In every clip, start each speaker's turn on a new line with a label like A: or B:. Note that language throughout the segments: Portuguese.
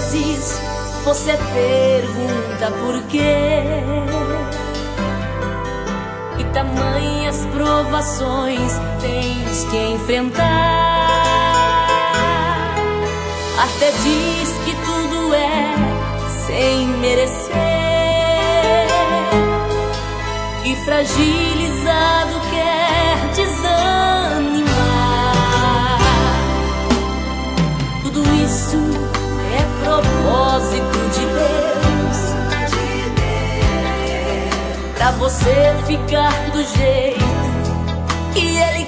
A: vezes você pergunta por quê, e tamanhas provações tens que enfrentar. Até diz que tudo é sem merecer, e fragilizado quer desanimar. Tudo isso é propósito de Deus, pra você ficar do jeito que Ele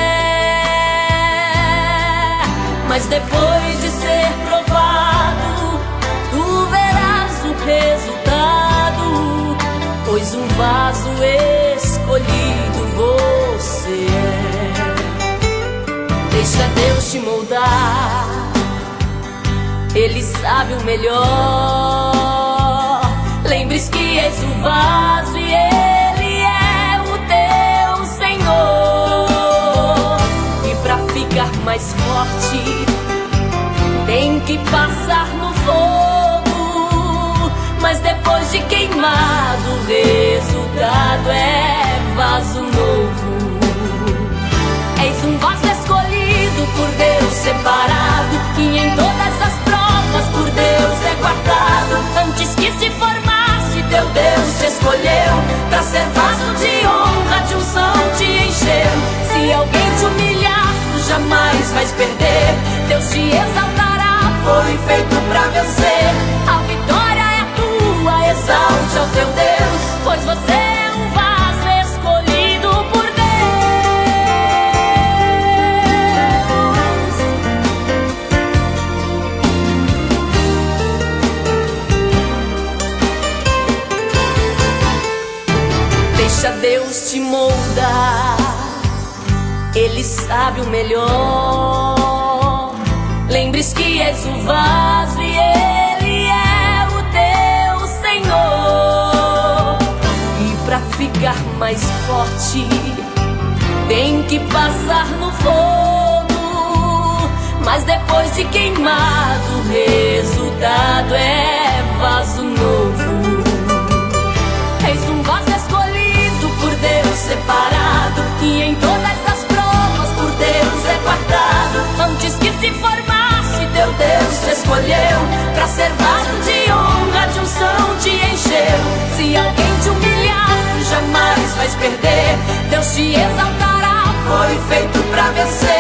A: quer. Mas depois de ser provado, tu verás o resultado, pois um vaso escolhido você é. Deixa Deus te moldar, Ele sabe o melhor. Lembre-se que és o vaso e Ele é o teu Senhor. E pra ficar mais forte, tem que passar no fogo. Mas depois de queimado, o resultado é vaso novo. És um vaso escolhido por Deus, separado, que em todas as provas por Deus é guardado. Antes que se formasse, teu Deus te escolheu pra ser vaso de honra, de unção te encher. Se alguém te humilhar, tu jamais vais perder. Deus te exaltará, foi feito pra vencer. A vitória é tua, exalte ao teu Deus, pois você é um vaso escolhido por Deus. Deixa Deus te moldar, Ele sabe o melhor. Lembre-se que és o vaso e Ele é o teu Senhor. E pra ficar mais forte, tem que passar no fogo. Mas depois de queimado, o resultado é vaso novo. És um vaso escolhido por Deus, separado, e em todas as provas por Deus é guardado. Antes que se formasse, teu Deus te escolheu pra ser vaso de honra, de unção te encheu. Se alguém te humilhar, tu jamais vais perder. Deus te exaltará, foi feito pra vencer.